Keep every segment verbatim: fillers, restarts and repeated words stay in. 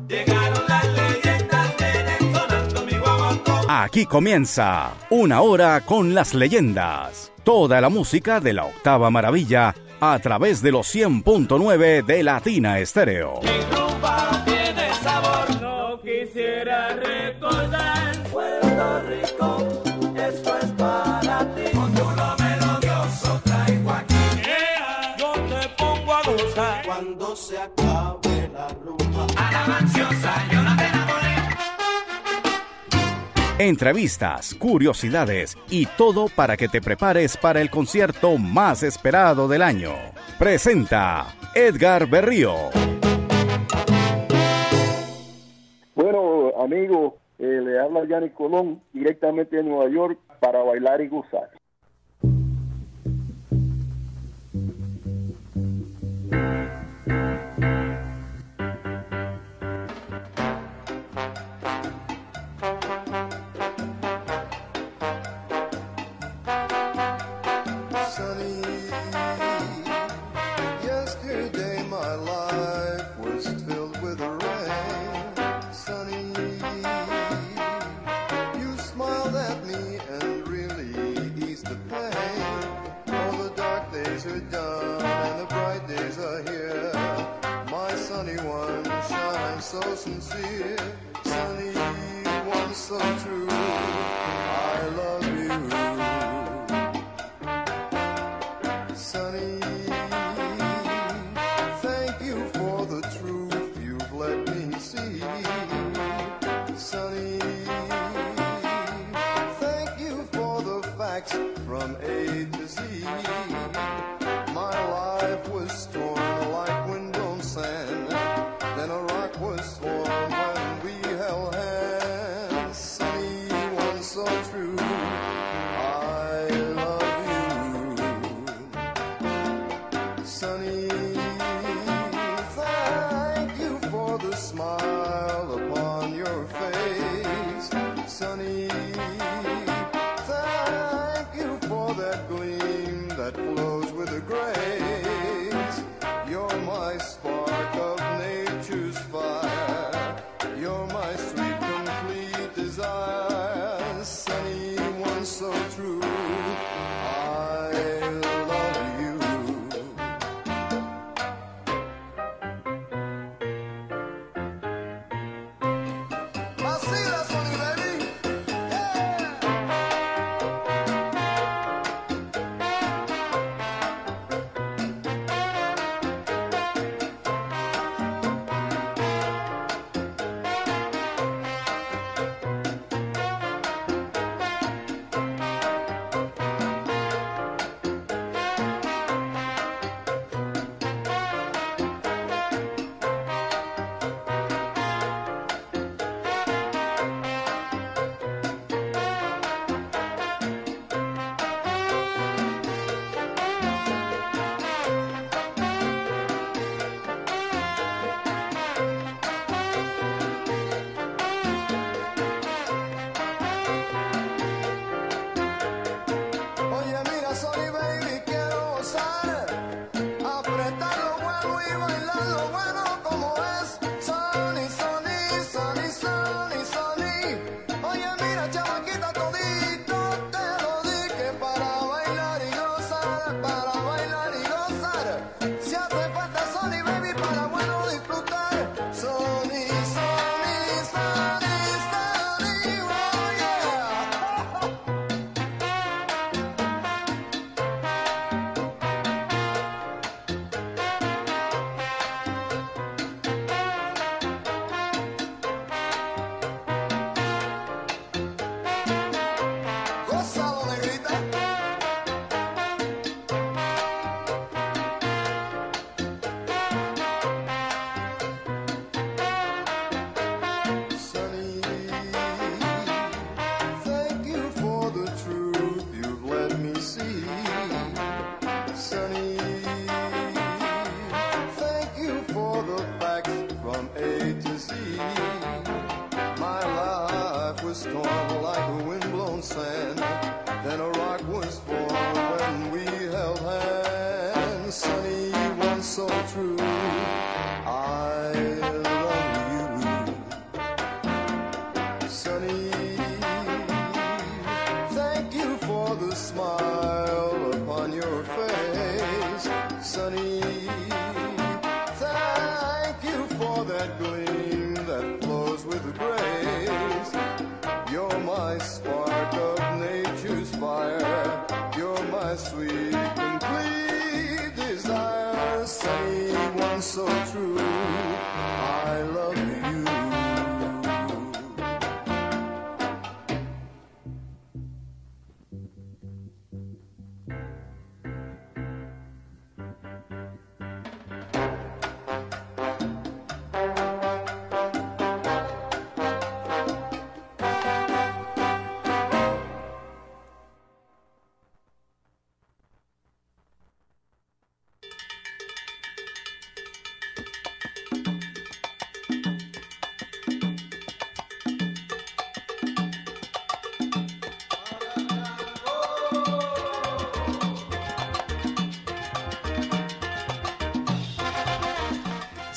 Llegaron las leyendas, vienen sonando mi guaguancó. Aquí comienza Una Hora con las Leyendas. Toda la música de la octava maravilla a través de los cien punto nueve de Latina Estéreo. Mi rumba tiene sabor, no quisiera recordar Puerto Rico, esto es para ti. Con tu lo melodioso traigo aquí. Yeah. Yo te pongo a gozar cuando se acabe la rumba. A la manciosa yo no te enamoré. Entrevistas, curiosidades y todo para que te prepares para el concierto más esperado del año. Presenta Edgar Berrío. Bueno, amigos, eh, le habla Yanni Colón directamente de Nueva York para bailar y gozar. So sincere, sunny one, so true. I love you, sunny. Thank you for the truth you've let me see, sunny. Thank you for the facts from A to Z. My life was torn like windblown sand. Then a rock was formed when we held hands. Sunny one, so true. I love you, sunny. Thank you for the smile upon your face, sunny. Thank you for that gleam that flows with the grace. You're my spark of nature's fire. You're my sweet, complete desire. Sunny one, so true. I love you. Vacila, Sonny, baby. so true. I love you.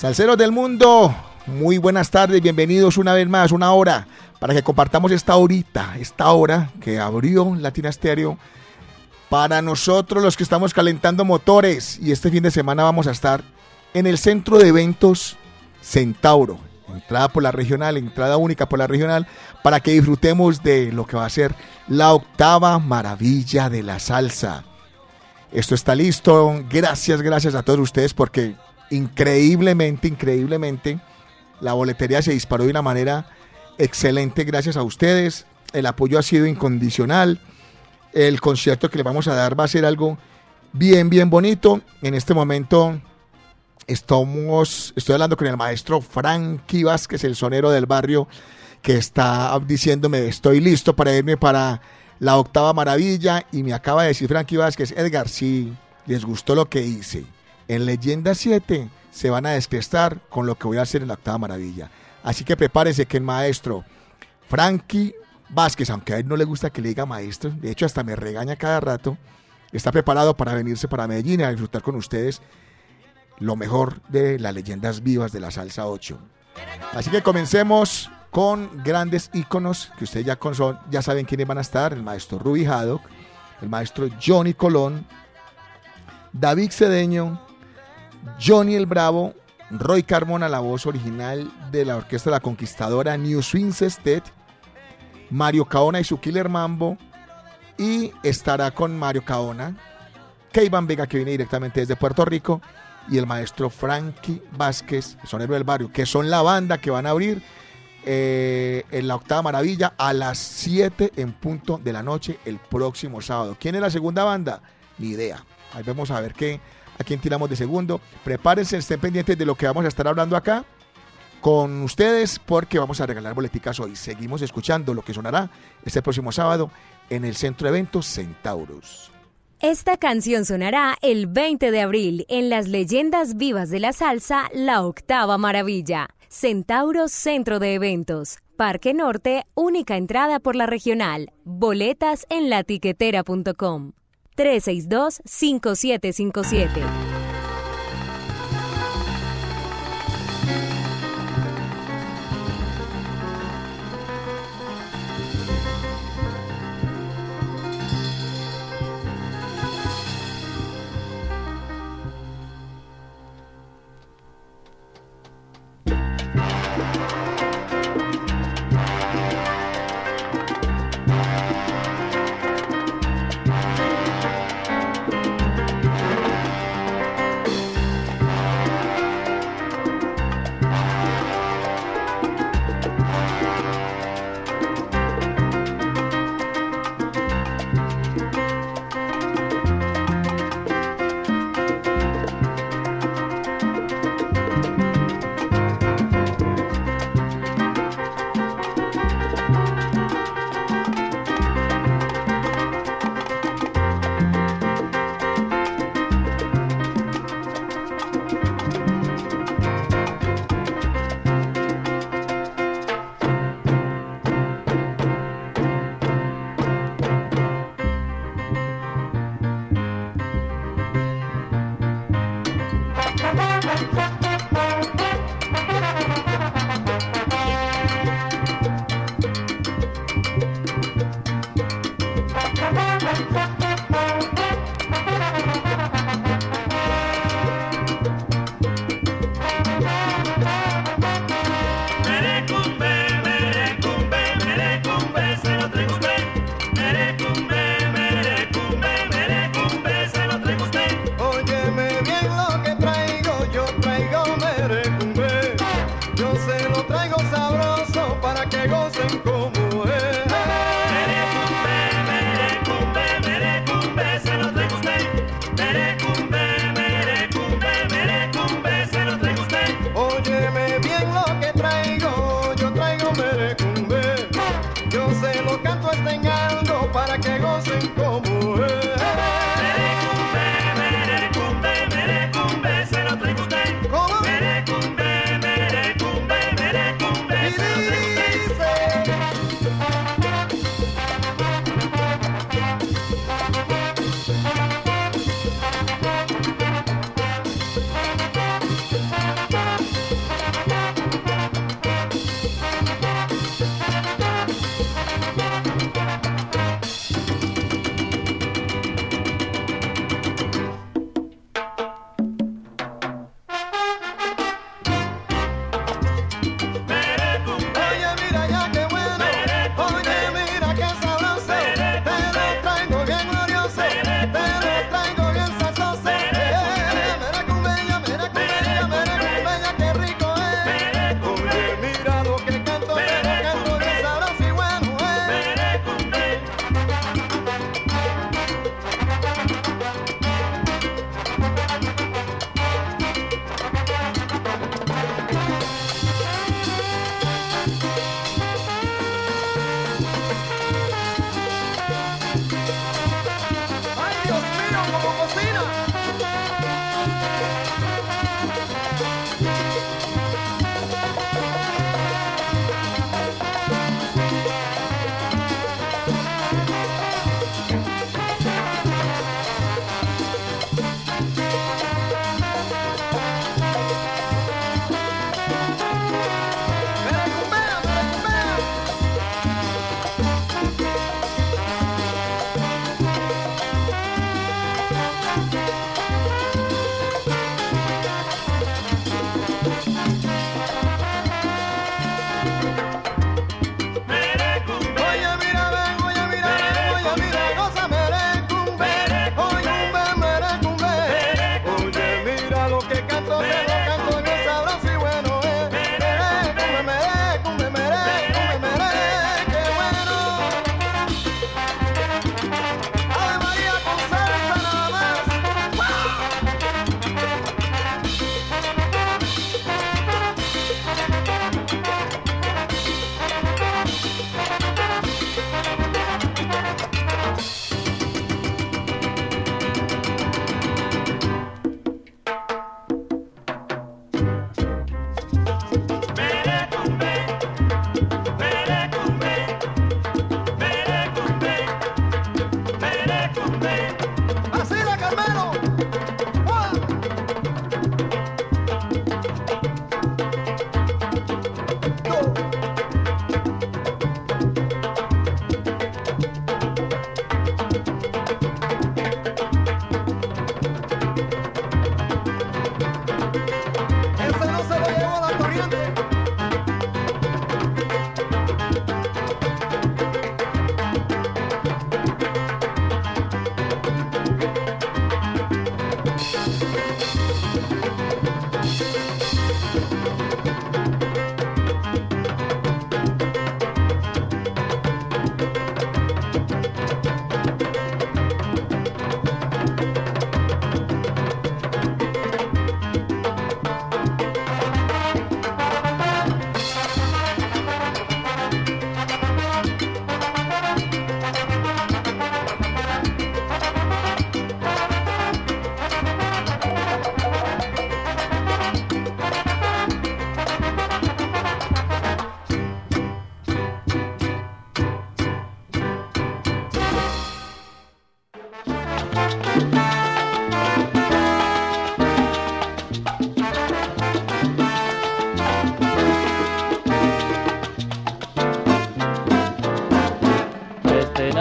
Salseros del mundo, muy buenas tardes, bienvenidos una vez más, una hora, para que compartamos esta horita, esta hora que abrió Latina Stereo para nosotros los que estamos calentando motores. Y este fin de semana vamos a estar en el centro de eventos Centauro, entrada por la regional, entrada única por la regional, para que disfrutemos de lo que va a ser la octava maravilla de la salsa. Esto está listo, gracias, gracias a todos ustedes porque increíblemente, increíblemente, la boletería se disparó de una manera excelente gracias a ustedes. El apoyo ha sido incondicional. El concierto que le vamos a dar va a ser algo bien, bien bonito. En este momento estamos, estoy hablando con el maestro Frankie Vázquez, el sonero del barrio, que está diciéndome, estoy listo para irme para la octava maravilla. Y me acaba de decir Frankie Vázquez, Edgar, si les gustó lo que hice en Leyenda siete, se van a descrestar con lo que voy a hacer en la octava maravilla. Así que prepárense que el maestro Frankie Vázquez, aunque a él no le gusta que le diga maestro, de hecho hasta me regaña cada rato, está preparado para venirse para Medellín a disfrutar con ustedes lo mejor de las leyendas vivas de la salsa ocho. Así que comencemos con grandes íconos que ustedes ya, con, ya saben quiénes van a estar: el maestro Ruby Haddock, el maestro Johnny Colón, David Cedeño, Johnny el Bravo, Roy Carmona, la voz original de la orquesta La Conquistadora, New Swing Sestet, Mario Caona y su Killer Mambo, y estará con Mario Caona Keivan Vega, que viene directamente desde Puerto Rico, y el maestro Frankie Vázquez, el sonero del barrio, que son la banda que van a abrir eh, en la octava maravilla a las siete en punto de la noche el próximo sábado. ¿Quién es la segunda banda? Ni idea. Ahí vamos a ver qué, a quién tiramos de segundo. Prepárense, estén pendientes de lo que vamos a estar hablando acá con ustedes, porque vamos a regalar boleticas hoy. Seguimos escuchando lo que sonará este próximo sábado en el Centro de Eventos Centauros. Esta canción sonará el veinte de abril en las leyendas vivas de la salsa, la octava maravilla. Centauros Centro de Eventos, Parque Norte, única entrada por la regional. Boletas en latiquetera punto com. tres seis dos, cinco siete cinco siete. Dice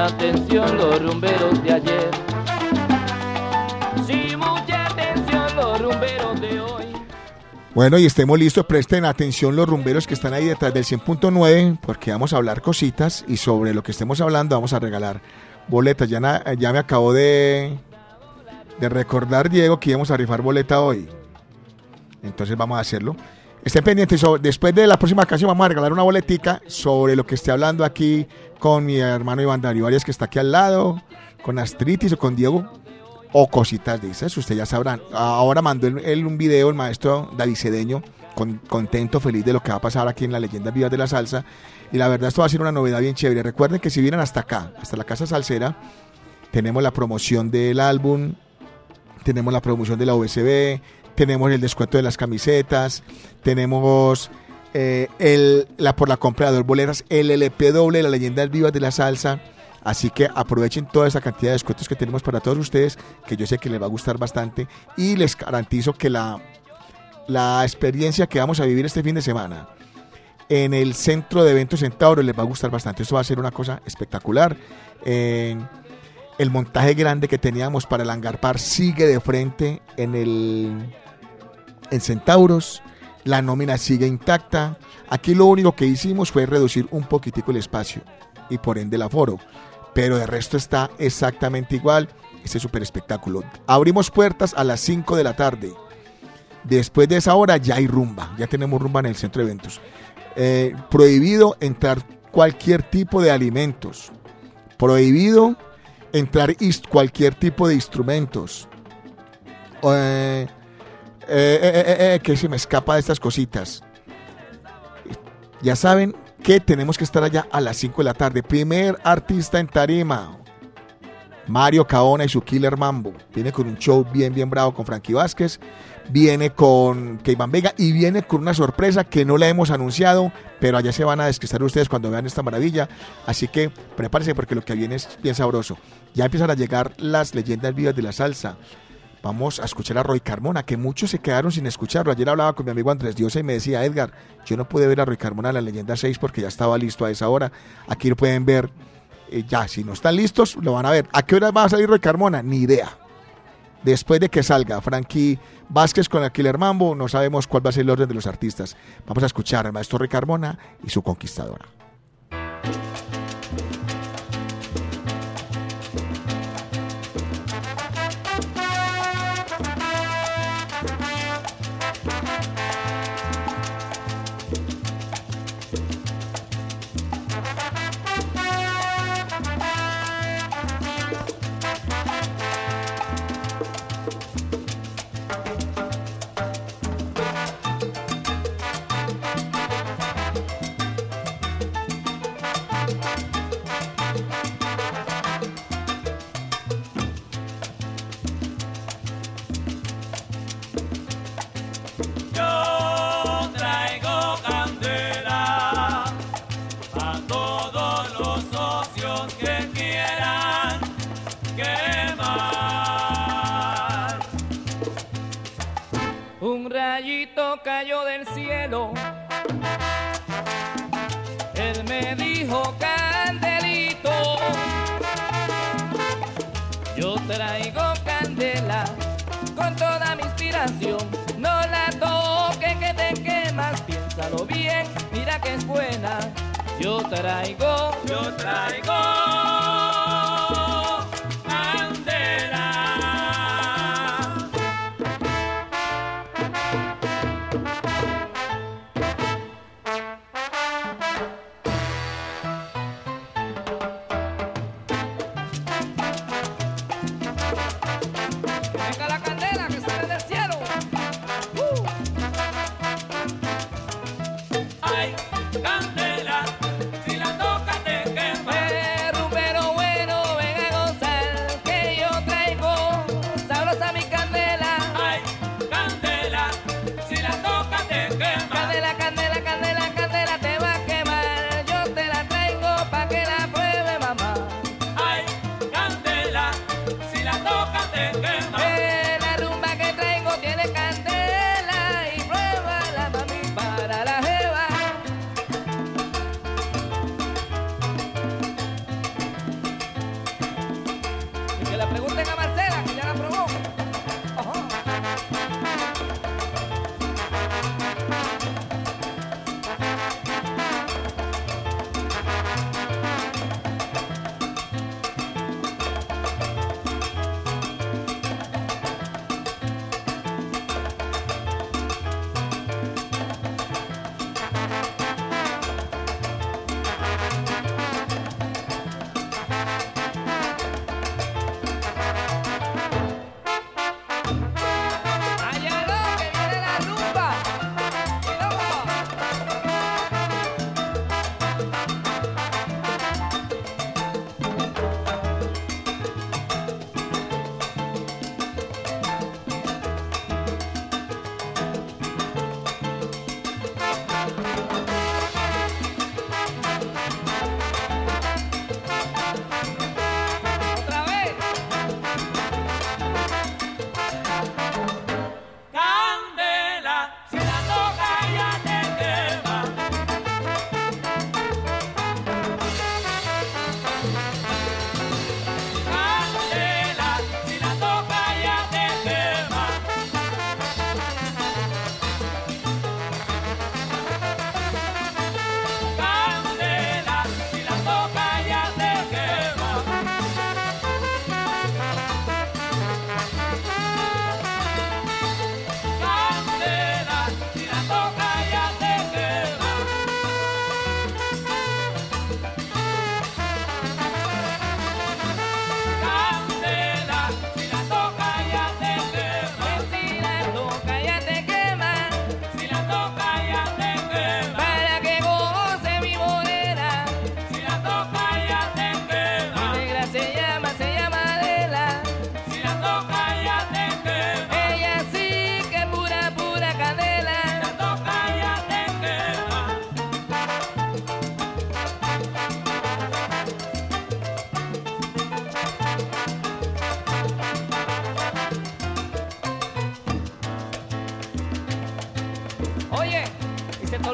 atención los rumberos de ayer. Sí, mucha atención los rumberos de hoy. Bueno, y estemos listos, presten atención los rumberos que están ahí detrás del cien punto nueve, porque vamos a hablar cositas y sobre lo que estemos hablando vamos a regalar boletas. Ya, na, ya me acabo de, de recordar, Diego, que íbamos a rifar boleta hoy. Entonces vamos a hacerlo. Estén pendientes, sobre, después de la próxima canción vamos a regalar una boletica sobre lo que esté hablando aquí con mi hermano Iván Darío Arias, que está aquí al lado, con Astritis o con Diego, o cositas de esas, ustedes ya sabrán. Ahora mandó él, él un video, el maestro David Cedeño, con, contento, feliz de lo que va a pasar aquí en las Leyendas Vivas de la Salsa, y la verdad esto va a ser una novedad bien chévere. Recuerden que si vienen hasta acá, hasta la Casa Salsera, tenemos la promoción del álbum, tenemos la promoción de la U S B, tenemos el descuento de las camisetas, tenemos eh, el, la por la compra de dos boletas, el L P doble de las Leyendas Vivas de la Salsa. Así que aprovechen toda esa cantidad de descuentos que tenemos para todos ustedes, que yo sé que les va a gustar bastante, y les garantizo que la, la experiencia que vamos a vivir este fin de semana en el Centro de Eventos Centauro les va a gustar bastante. Esto va a ser una cosa espectacular. Eh, el montaje grande que teníamos para el Hangar Park sigue de frente en el en Centauros. La nómina sigue intacta. Aquí lo único que hicimos fue reducir un poquitico el espacio y por ende el aforo, pero de resto está exactamente igual. Este super espectáculo. Abrimos puertas a las cinco de la tarde. Después de esa hora ya hay rumba, ya tenemos rumba en el centro de eventos. Eh, prohibido entrar cualquier tipo de alimentos, prohibido entrar ist- cualquier tipo de instrumentos. Eh, eh, eh, eh, eh, que se me escapa de estas cositas. Ya saben que tenemos que estar allá a las cinco de la tarde. Primer artista en tarima, Mario Caona y su Killer Mambo. Viene con un show bien, bien bravo con Frankie Vázquez. Viene con Keivan Vega y viene con una sorpresa que no la hemos anunciado, pero allá se van a desquistar ustedes cuando vean esta maravilla. Así que prepárense porque lo que viene es bien sabroso. Ya empiezan a llegar las Leyendas Vivas de la Salsa. Vamos a escuchar a Roy Carmona, que muchos se quedaron sin escucharlo. Ayer hablaba con mi amigo Andrés Diosa y me decía: Edgar, yo no pude ver a Roy Carmona en la Leyenda seis porque ya estaba listo a esa hora. Aquí lo pueden ver. Eh, ya, si no están listos, lo van a ver. ¿A qué hora va a salir Roy Carmona? Ni idea. Después de que salga Frankie Vázquez con el Killer Mambo, no sabemos cuál va a ser el orden de los artistas. Vamos a escuchar al maestro Roy Carmona y su Conquistadora. Cayó del cielo, él me dijo: Candelito, yo traigo candela con toda mi inspiración, no la toques que te quemas, piénsalo bien, mira que es buena, yo traigo, yo traigo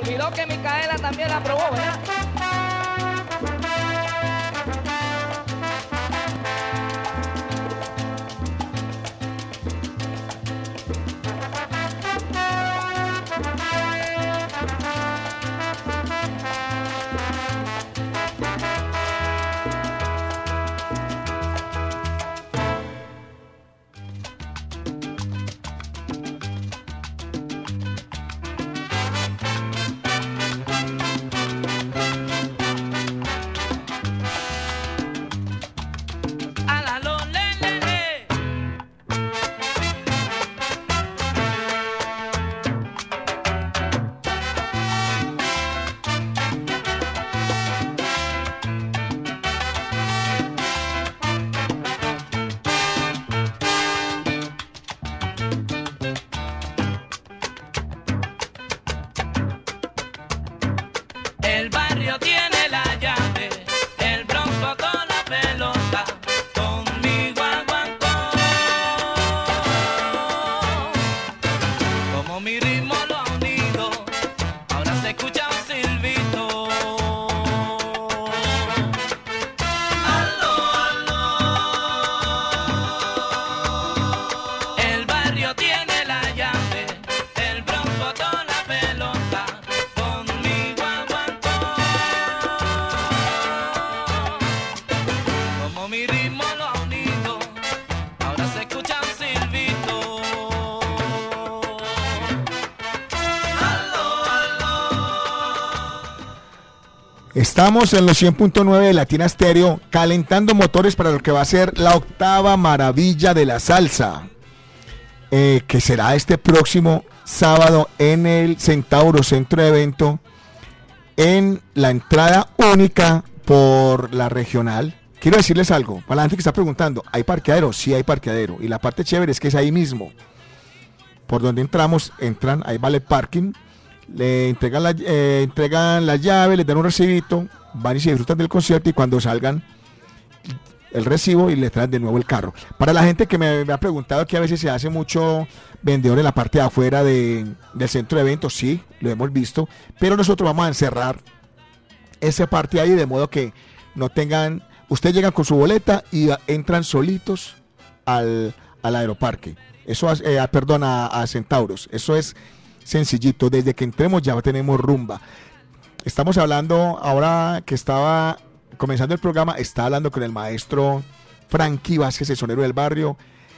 olvidó que Micaela también la aprobó, ¿verdad? El barrio tiene la llave, el bronco con la pelota, conmigo aguantó. Como mi ritmo lo ha unido, ahora se escucha un silbito. Aló, aló. El barrio tiene la llave, el bronco con la pelota, conmigo aguantó. Como mi ritmo lo ha unido, ahora se escucha un silbito. Aló, aló. Estamos en los cien punto nueve de Latina Stereo, calentando motores para lo que va a ser la octava maravilla de la salsa, eh, que será este próximo sábado en el Centauro Centro de Evento, en la entrada única por la regional. Quiero decirles algo, para la gente que está preguntando, ¿hay parqueadero? Sí hay parqueadero, y la parte chévere es que es ahí mismo. Por donde entramos, entran, ahí vale parking, le entregan la, eh, entregan la llave, les dan un recibito, van y se disfrutan del concierto, y cuando salgan el recibo y le traen de nuevo el carro. Para la gente que me, me ha preguntado que a veces se hace mucho vendedor en la parte de afuera de, del centro de eventos, sí, lo hemos visto, pero nosotros vamos a encerrar esa parte ahí de modo que no tengan, ustedes llegan con su boleta y a- entran solitos al, al aeroparque. Eso, eh, perdón, a, a Centauros. Eso es sencillito. Desde que entremos ya tenemos rumba. Estamos hablando, ahora que estaba comenzando el programa, estaba hablando con el maestro Frankie Vázquez, el sonero del barrio,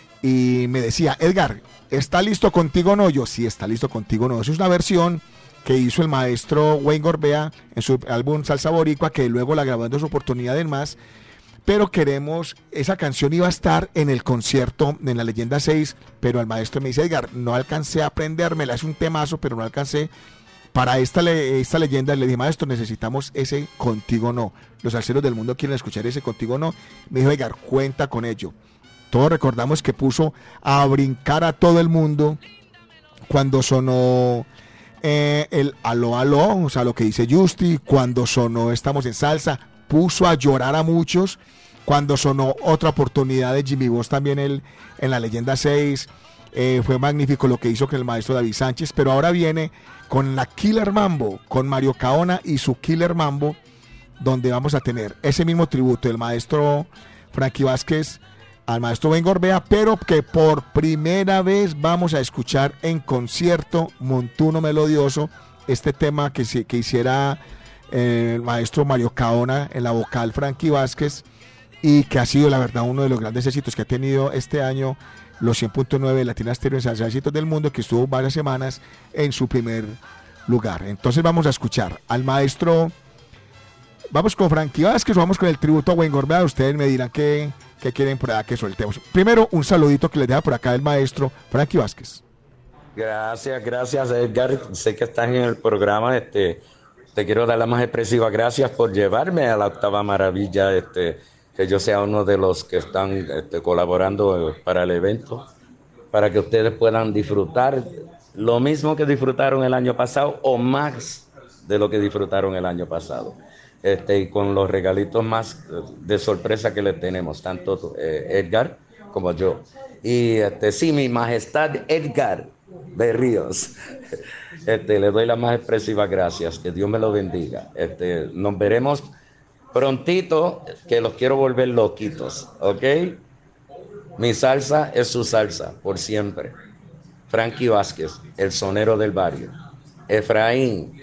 y me decía, Edgar, ¿está listo contigo o no? Yo, sí, está listo contigo o no. Eso es una versión que hizo el maestro Wayne Gorbea en su álbum Salsa Boricua, que luego la grabó en dos oportunidades más, pero queremos, esa canción iba a estar en el concierto en la Leyenda seis, pero el maestro me dice, Edgar, no alcancé a aprendérmela, es un temazo, pero no alcancé. Para esta, le, esta leyenda le dije, maestro, necesitamos ese Contigo No. Los salseros del mundo quieren escuchar ese Contigo No. Me dijo, Edgar, cuenta con ello. Todos recordamos que puso a brincar a todo el mundo cuando sonó eh, el aló, aló, o sea, lo que dice Justi, cuando sonó Estamos en Salsa, puso a llorar a muchos, cuando sonó Otra Oportunidad de Jimmy Voss también el, en la Leyenda seis, eh, fue magnífico lo que hizo con el maestro David Sánchez, pero ahora viene con la Killer Mambo, con Mario Caona y su Killer Mambo, donde vamos a tener ese mismo tributo del maestro Frankie Vázquez al maestro Ben Gorbea, pero que por primera vez vamos a escuchar en concierto Montuno Melodioso, este tema que, que hiciera eh, el maestro Mario Caona en la vocal Frankie Vázquez, y que ha sido la verdad uno de los grandes éxitos que ha tenido este año los cien punto nueve de Latina Stereo en Salsa Éxitos del Mundo, que estuvo varias semanas en su primer lugar. Entonces vamos a escuchar al maestro, vamos con Frankie Vázquez o vamos con el tributo a Wayne Gorbea. Ustedes me dirán qué, qué quieren por allá que soltemos. Primero un saludito que les deja por acá el maestro Frankie Vázquez. Gracias, gracias Edgar, sé que estás en el programa, este, te quiero dar las más expresivas gracias por llevarme a la octava maravilla, este, que yo sea uno de los que están este, colaborando para el evento, para que ustedes puedan disfrutar lo mismo que disfrutaron el año pasado o más de lo que disfrutaron el año pasado, este, y con los regalitos más de sorpresa que les tenemos, tanto eh, Edgar como yo. Y este, sí, mi majestad Edgar Berríos, Este, le doy las más expresivas gracias. Que Dios me lo bendiga. Este, nos veremos prontito, que los quiero volver loquitos, ¿ok? Mi salsa es su salsa, por siempre. Frankie Vázquez, el sonero del barrio. Efraín.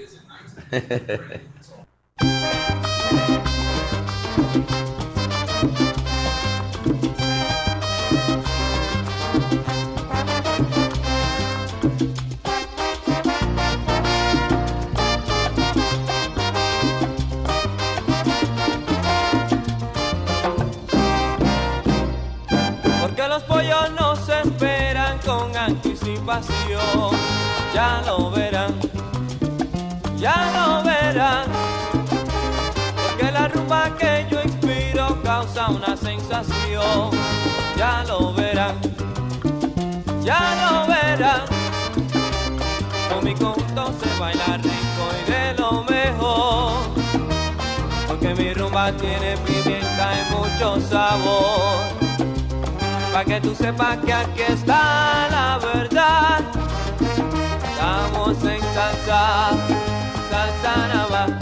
Porque los pollos no se esperan con anticipación. Ya lo verán, ya lo verán. Porque la rumba que yo inspiro causa una sensación. Ya lo verán, ya lo verán. Con mi conto se baila rico y de lo mejor. Porque mi rumba tiene pimienta y mucho sabor. Pa' que tú sepas que aquí está la verdad. Estamos en salsa, salsa nava.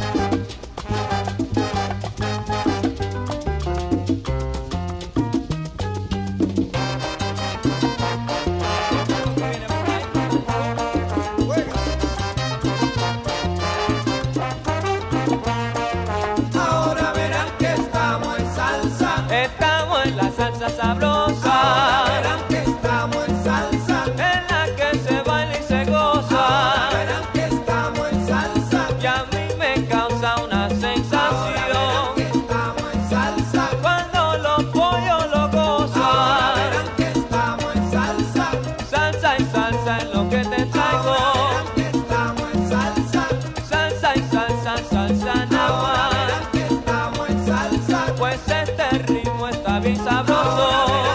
Ahora verán que estamos en salsa. Estamos en la salsa sabrosa. Ahora verán que estamos en salsa, en la que se baila y se goza. Ahora verán que estamos en salsa, y a mí me causa una sensación. Ahora verán que estamos en salsa, cuando los pollos lo gozan. Ahora verán que estamos en salsa, salsa y salsa es lo que te traigo. Ahora verán que estamos en salsa, salsa y salsa, salsa nada más. Ahora verán que estamos en salsa, pues este ritmo está bien sabroso.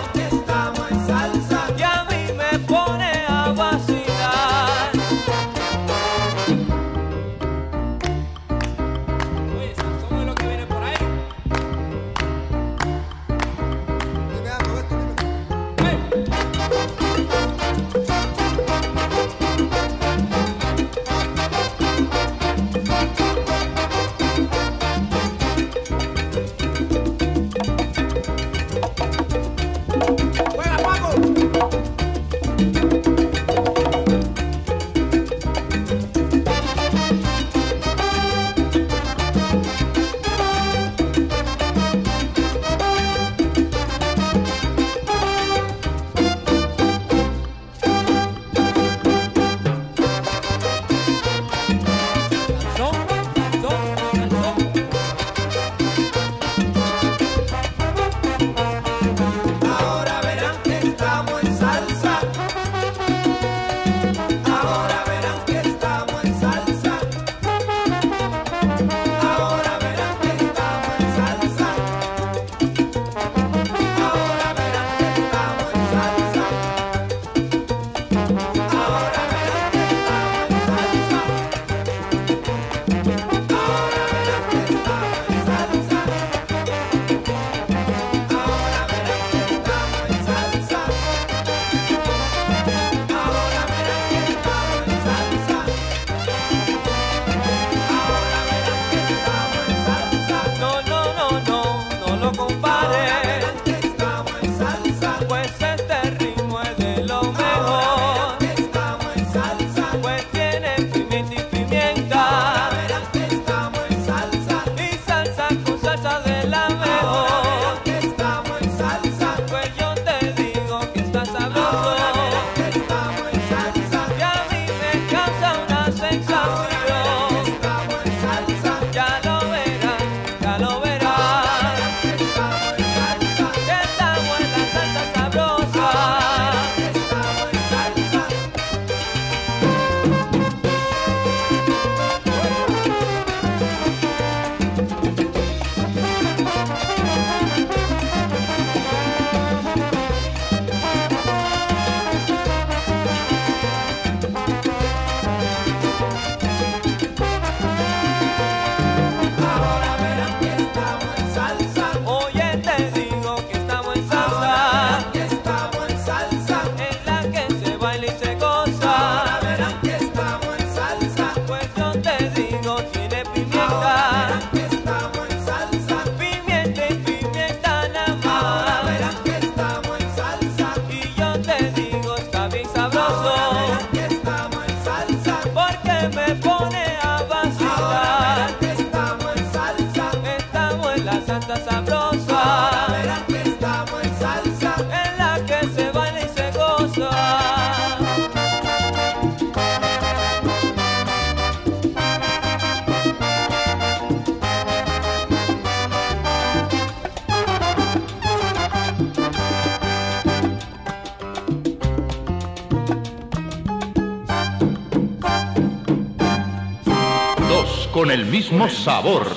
Dos con el mismo sabor.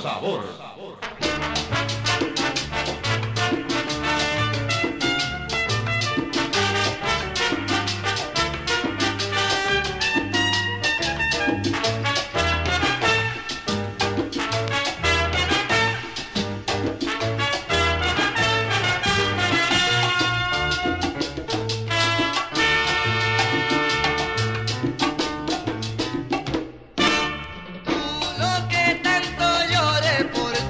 Lo que tanto llores por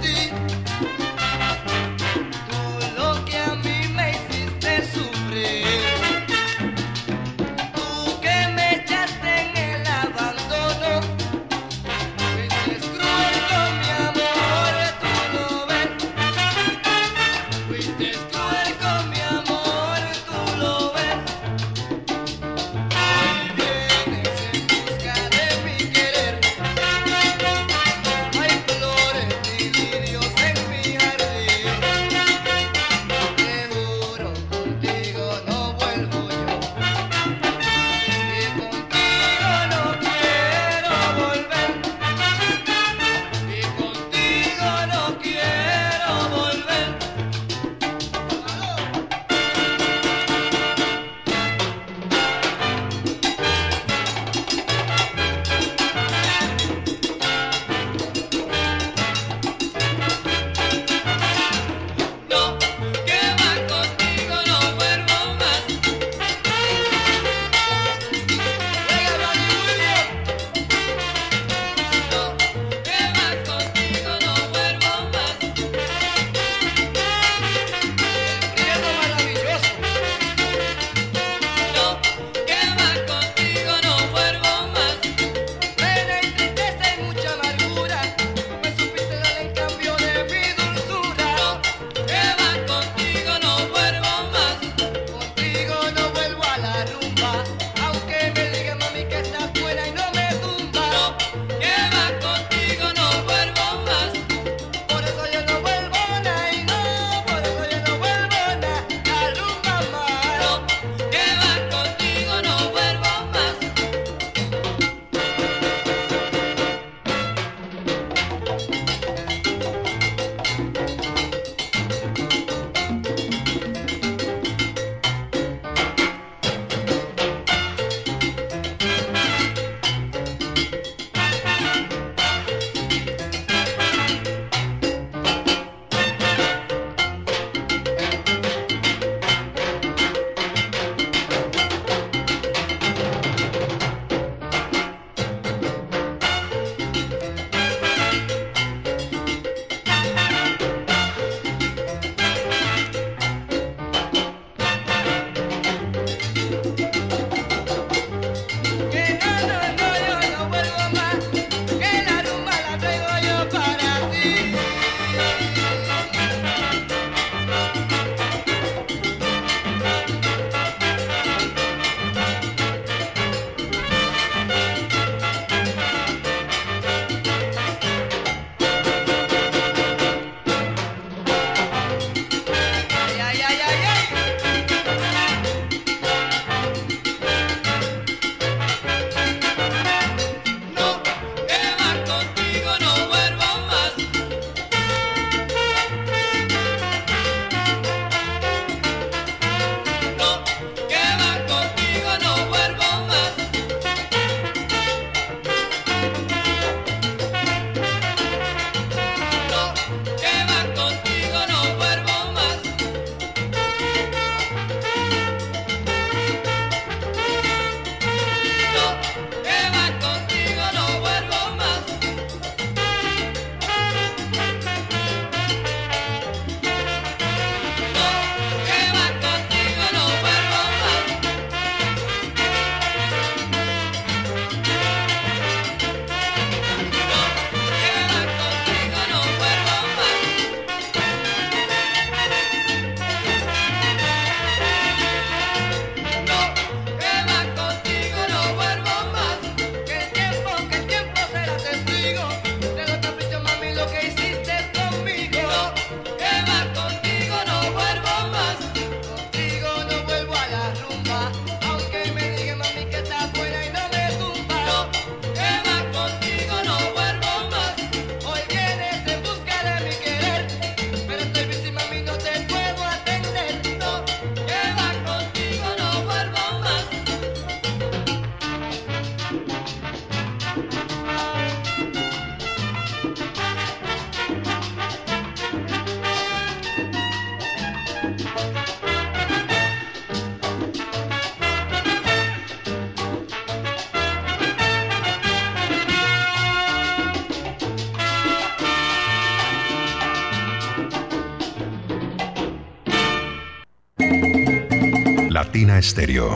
Latina Estéreo.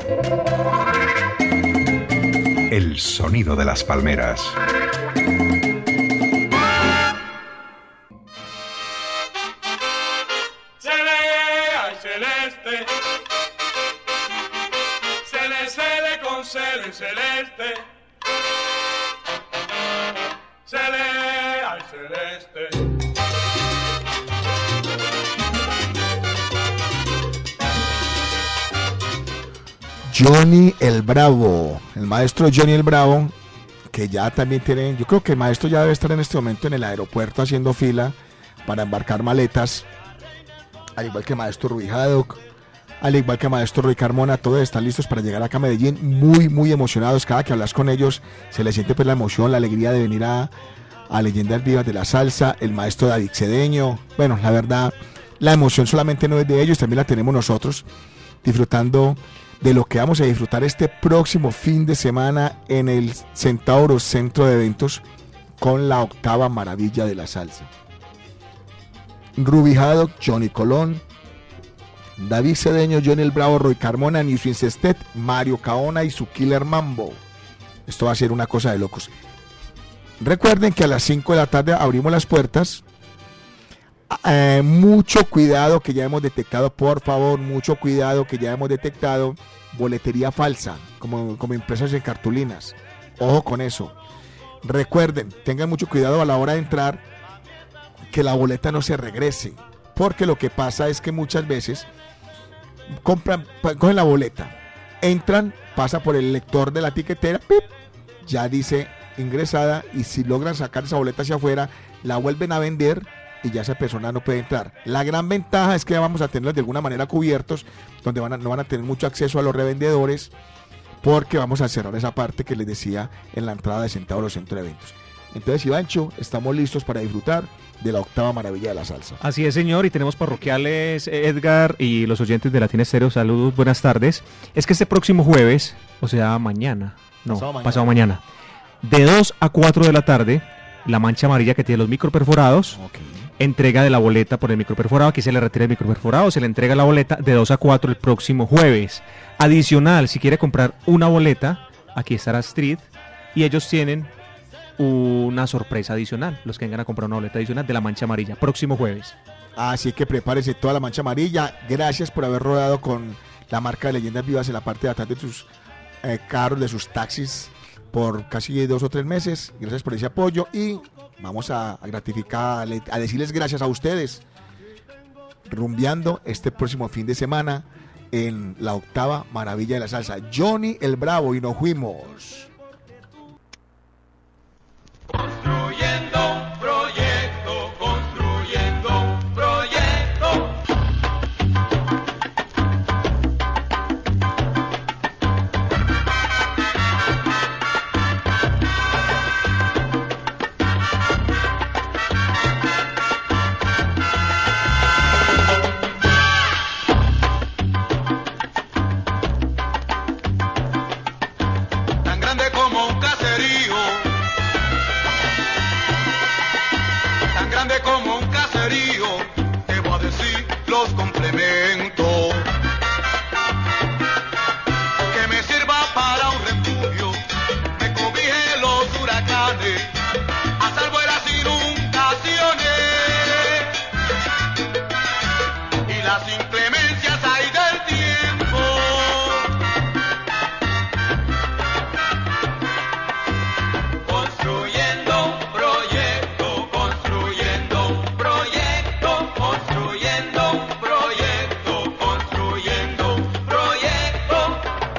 El sonido de las palmeras. Celeste, celeste con cele, celeste, cele, ay celeste. Johnny el Bravo, el maestro Johnny el Bravo, que ya también tiene, yo creo que el maestro ya debe estar en este momento en el aeropuerto haciendo fila para embarcar maletas, al igual que el maestro Rubí Haddock, al igual que el maestro Roy Carmona, todos están listos para llegar acá a Medellín, muy muy emocionados. Cada que hablas con ellos se les siente pues la emoción, la alegría de venir a, a Leyendas Vivas de la Salsa, el maestro David Cedeño. Bueno, la verdad, la emoción solamente no es de ellos, también la tenemos nosotros, disfrutando de lo que vamos a disfrutar este próximo fin de semana en el Centauro Centro de Eventos con la octava maravilla de la salsa. Rubí Haddock, Johnny Colón, David Cedeño, Johnny el Bravo, Roy Carmona, Niso Incestet, Mario Caona y su Killer Mambo. Esto va a ser una cosa de locos. Recuerden que a las cinco de la tarde abrimos las puertas. Eh, mucho cuidado que ya hemos detectado, por favor, mucho cuidado que ya hemos detectado boletería falsa, como, como impresas en cartulinas. Ojo con eso. Recuerden, tengan mucho cuidado a la hora de entrar, que la boleta no se regrese, porque lo que pasa es que muchas veces compran, cogen la boleta, entran, pasa por el lector de la tiquetera, ¡pip!, ya dice ingresada, y si logran sacar esa boleta hacia afuera, la vuelven a vender y ya esa persona no puede entrar. La gran ventaja es que vamos a tenerlos de alguna manera cubiertos, donde van a, no van a tener mucho acceso a los revendedores, porque vamos a cerrar esa parte que les decía en la entrada de Centauro Centro de Eventos. Entonces, Ivancho, estamos listos para disfrutar de la octava maravilla de la salsa. Así es, señor, y tenemos parroquiales, Edgar y los oyentes de Latina Estéreo, saludos, buenas tardes. Es que este próximo jueves, o sea, mañana, no, pasado mañana, pasado mañana de dos a cuatro de la tarde, la mancha amarilla que tiene los microperforados, okay, entrega de la boleta por el microperforado. Aquí se le retira el microperforado, se le entrega la boleta de dos a cuatro el próximo jueves. Adicional, si quiere comprar una boleta, aquí estará Street, y ellos tienen una sorpresa adicional, los que vengan a comprar una boleta adicional de la mancha amarilla, próximo jueves. Así que prepárese toda la mancha amarilla. Gracias por haber rodado con la marca de Leyendas Vivas en la parte de atrás de sus eh, carros, de sus taxis, por casi dos o tres meses. Gracias por ese apoyo y vamos a, a gratificar, a decirles gracias a ustedes, rumbeando este próximo fin de semana en la octava maravilla de la salsa. Johnny el Bravo, y nos fuimos. Construyendo un proyecto, construyendo un proyecto. Tan grande como un caserío, tan grande como un caserío, te voy a decir los complementos, que me sirva para un refugio, me cobije los huracanes, a salvo de las inundaciones y las inclemencias hay del tiempo. Construyendo un proyecto, construyendo un proyecto, construyendo un proyecto, construyendo un proyecto.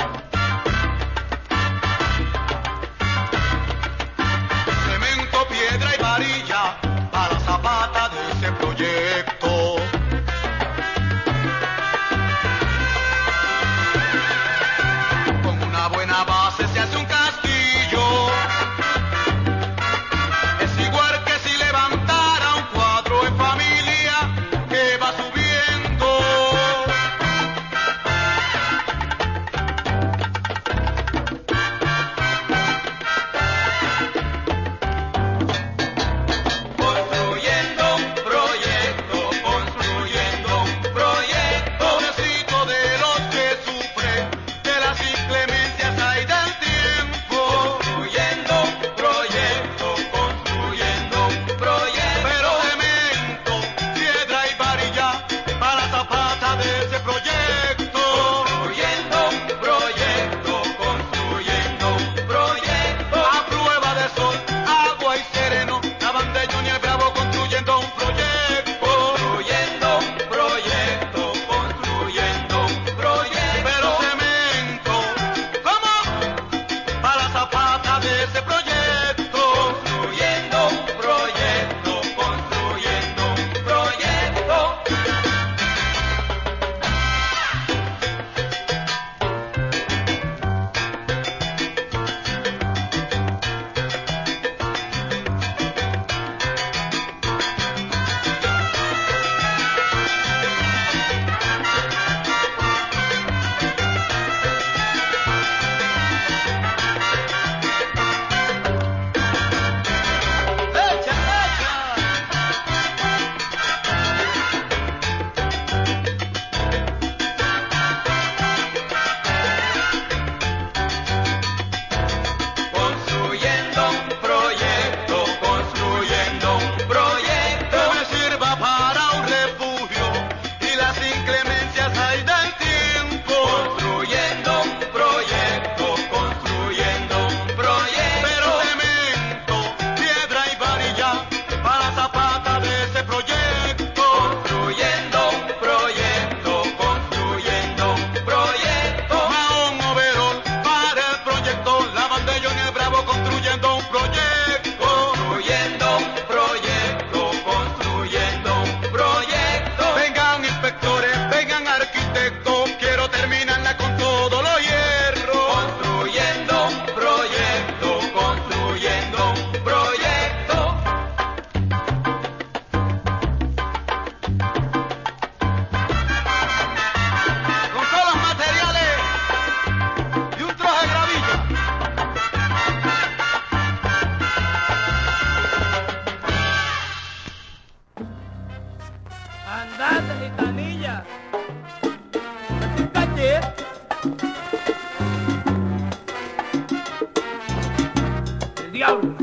Cemento, piedra y varilla a la zapata de ese proyecto. Con una buena base se hace un castillo. Es igual que si levantara un cuadro en familia que va subiendo. Gracias, gitanilla. Un cachete. El diablo.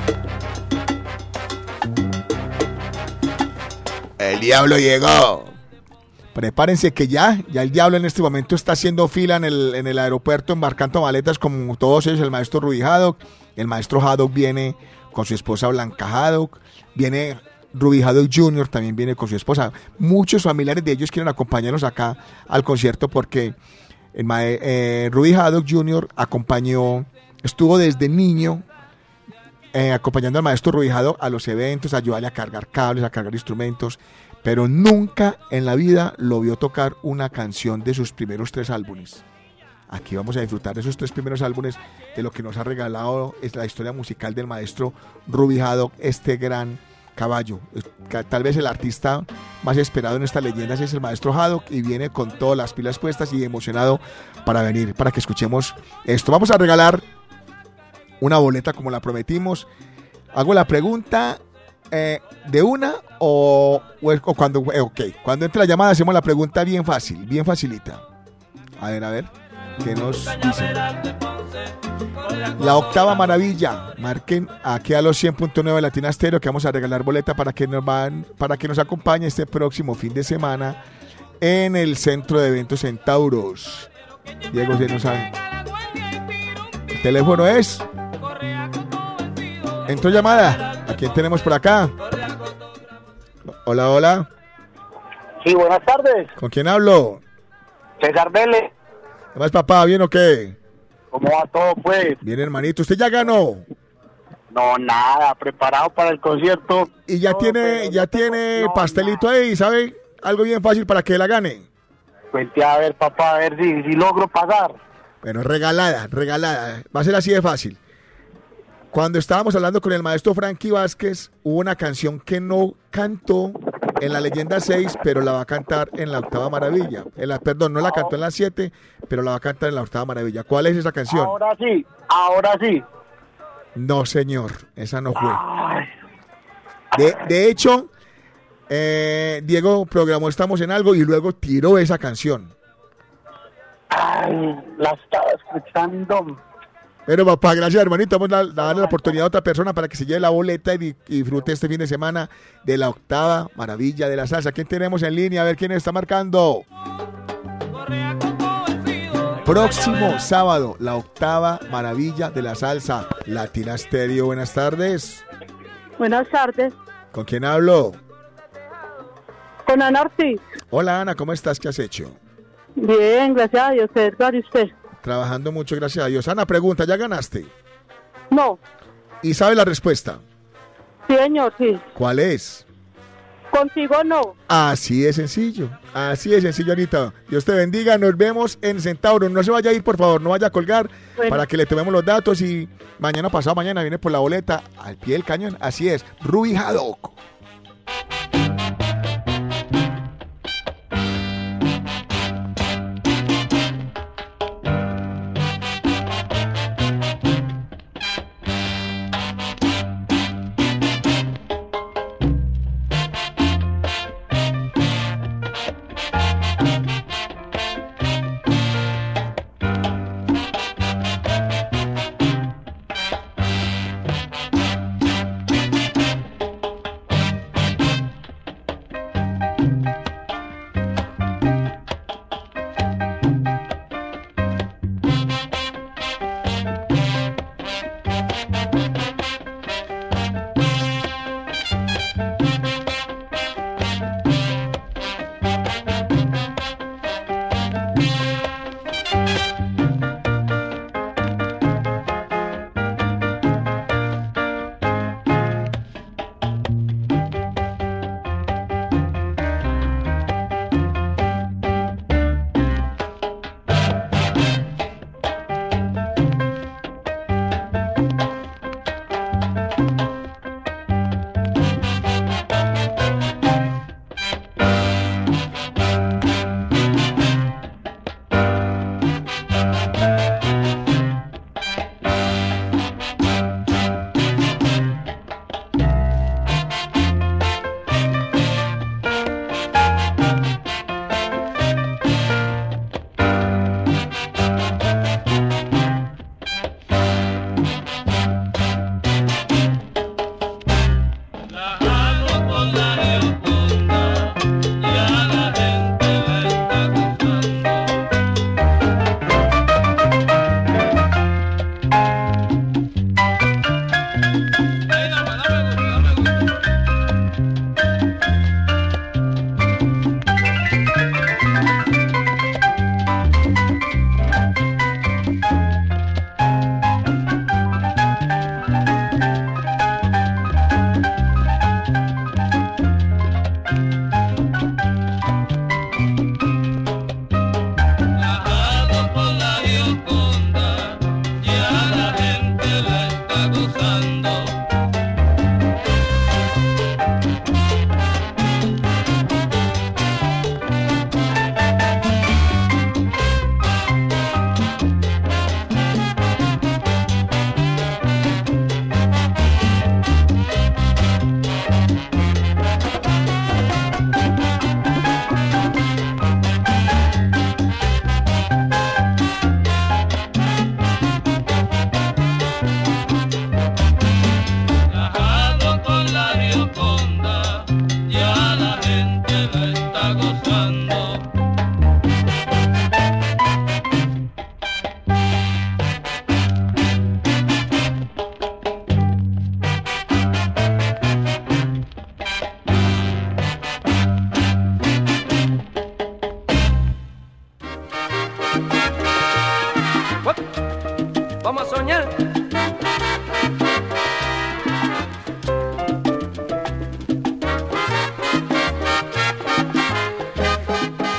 El diablo llegó. Prepárense que ya, ya el diablo en este momento está haciendo fila en el, en el aeropuerto, embarcando maletas como todos ellos, el maestro Rudy Haddock. El maestro Haddock viene con su esposa Blanca Haddock, viene Rudy Haddock junior, también viene con su esposa. Muchos familiares de ellos quieren acompañarnos acá al concierto porque el ma- eh, Rudy Haddock junior acompañó, estuvo desde niño eh, acompañando al maestro Rudy Haddock a los eventos, a ayudarle a cargar cables, a cargar instrumentos, pero nunca en la vida lo vio tocar una canción de sus primeros tres álbumes. Aquí vamos a disfrutar de esos tres primeros álbumes, de lo que nos ha regalado es la historia musical del maestro Rudy Haddock, este gran caballo. Tal vez el artista más esperado en estas leyendas es el maestro Haddock y viene con todas las pilas puestas y emocionado para venir, para que escuchemos esto. Vamos a regalar una boleta como la prometimos. Hago la pregunta... Eh, de una o, o, o cuando eh, ok, cuando entre la llamada hacemos la pregunta bien fácil, bien facilita. A ver, a ver, ¿qué nos dice? La octava maravilla. Marquen aquí a los cien punto nueve Latina Stereo que vamos a regalar boleta para que nos van, para que nos acompañe este próximo fin de semana en el Centro de Eventos Centauros. Diego, se nos sabe. El teléfono es. Entró llamada. ¿A quién tenemos por acá? Hola, hola. Sí, buenas tardes. ¿Con quién hablo? César Vélez. ¿Qué más, papá? ¿Bien o qué? ¿Cómo va todo, pues? Bien, hermanito. ¿Usted ya ganó? No, nada. Preparado para el concierto. Y ya no, tiene, ya no tiene tengo, no, pastelito nada. ahí, ¿sabe? Algo bien fácil para que la gane. Cuente a ver, papá, a ver si, si logro pasar. Bueno, regalada, regalada. Va a ser así de fácil. Cuando estábamos hablando con el maestro Frankie Vázquez, hubo una canción que no cantó en la leyenda seis, pero la va a cantar en la octava maravilla. En la, perdón, no la cantó en la siete, pero la va a cantar en la octava maravilla. ¿Cuál es esa canción? Ahora sí, ahora sí. No, señor, esa no fue. De, de hecho, eh, Diego programó Estamos en Algo y luego tiró esa canción. Ay, la estaba escuchando. Pero papá, gracias hermanito, vamos a darle la oportunidad a otra persona para que se lleve la boleta y, y disfrute este fin de semana de la octava maravilla de la salsa. ¿Quién tenemos en línea? A ver quién está marcando. Próximo sábado, la octava maravilla de la salsa. Latina Stereo, buenas tardes. Buenas tardes. ¿Con quién hablo? Con Ana Ortiz. Hola Ana, ¿cómo estás? ¿Qué has hecho? Bien, gracias a Dios, Edgar, ¿y usted? Trabajando mucho, gracias a Dios. Ana, pregunta, ¿ya ganaste? No. ¿Y sabe la respuesta? Sí, señor, sí. ¿Cuál es? Contigo no. Así de sencillo, así de sencillo, Anita. Dios te bendiga, nos vemos en Centauro. No se vaya a ir, por favor, no vaya a colgar, bueno, para que le tomemos los datos y mañana pasado mañana viene por la boleta al pie del cañón. Así es, Rudy Haddock.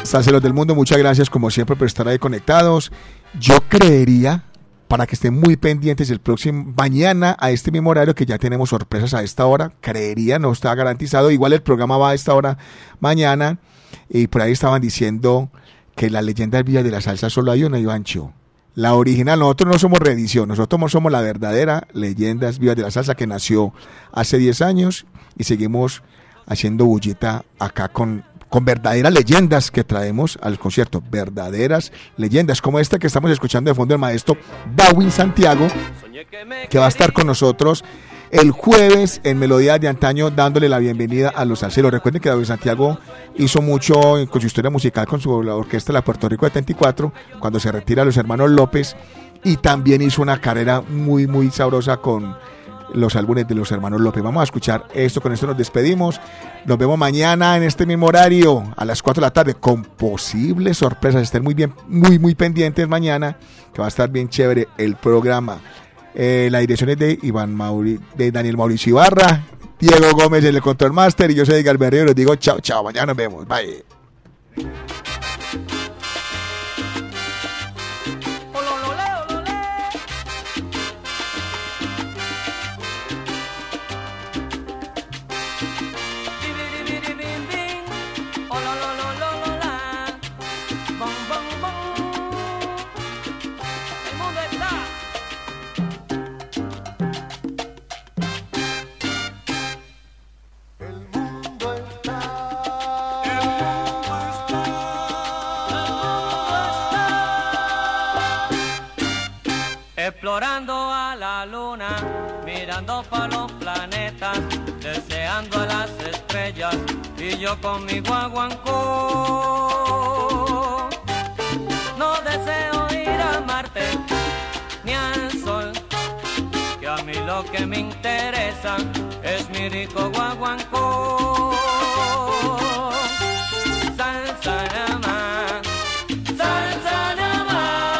Salseros del mundo, muchas gracias como siempre por estar ahí conectados. Yo creería, para que estén muy pendientes el próximo mañana a este mismo horario, que ya tenemos sorpresas a esta hora, creería, no está garantizado, igual el programa va a esta hora mañana, y por ahí estaban diciendo que la leyenda del Villa de la Salsa solo hay una, Ivancho. La original, nosotros no somos reedición, nosotros somos la verdadera Leyendas Vivas de la Salsa, que nació hace diez años y seguimos haciendo bullita acá con, con verdaderas leyendas que traemos al concierto, verdaderas leyendas como esta que estamos escuchando de fondo, el maestro Darwin Santiago, que va a estar con nosotros el jueves en Melodías de Antaño, dándole la bienvenida a los salseros. Recuerden que David Santiago hizo mucho con su historia musical con su la orquesta de la Puerto Rico setenta y cuatro, cuando se retira los hermanos López, y también hizo una carrera muy muy sabrosa con los álbumes de los hermanos López. Vamos a escuchar esto, con esto nos despedimos. Nos vemos mañana en este mismo horario a las cuatro de la tarde con posibles sorpresas. Estén muy bien, muy muy pendientes mañana, que va a estar bien chévere el programa. Eh, la dirección es de Iván Mauri, de Daniel Mauricio Ibarra, Diego Gómez en el Control Master, y yo soy Edgar Berrío. Les digo chao, chao, mañana nos vemos, bye. Explorando a la luna, mirando para los planetas, deseando a las estrellas, y yo con mi guaguancó. No deseo ir a Marte, ni al Sol, que a mí lo que me interesa es mi rico guaguancó. Salsa nada más, salsa nada más.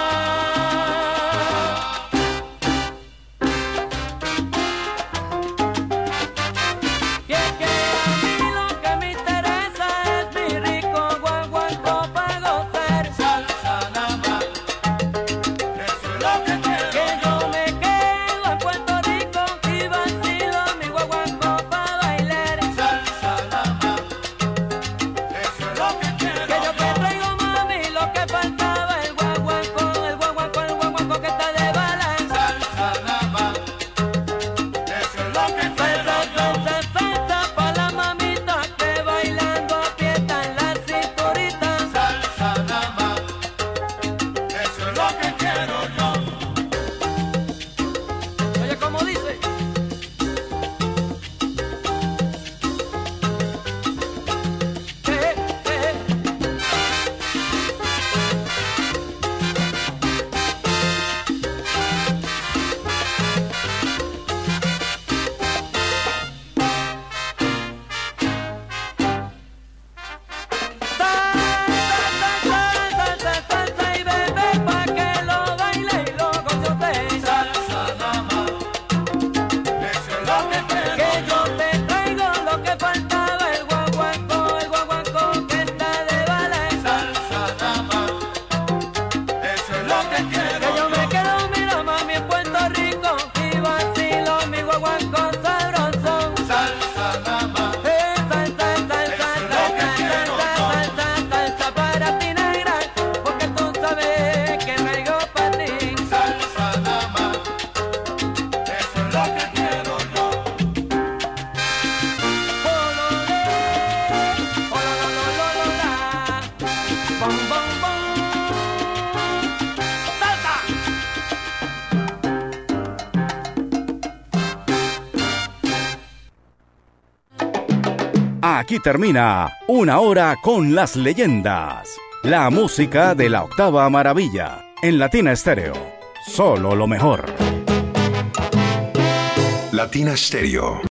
Aquí termina Una Hora con las Leyendas. La música de la Octava Maravilla. En Latina Estéreo. Solo lo mejor. Latina Stereo.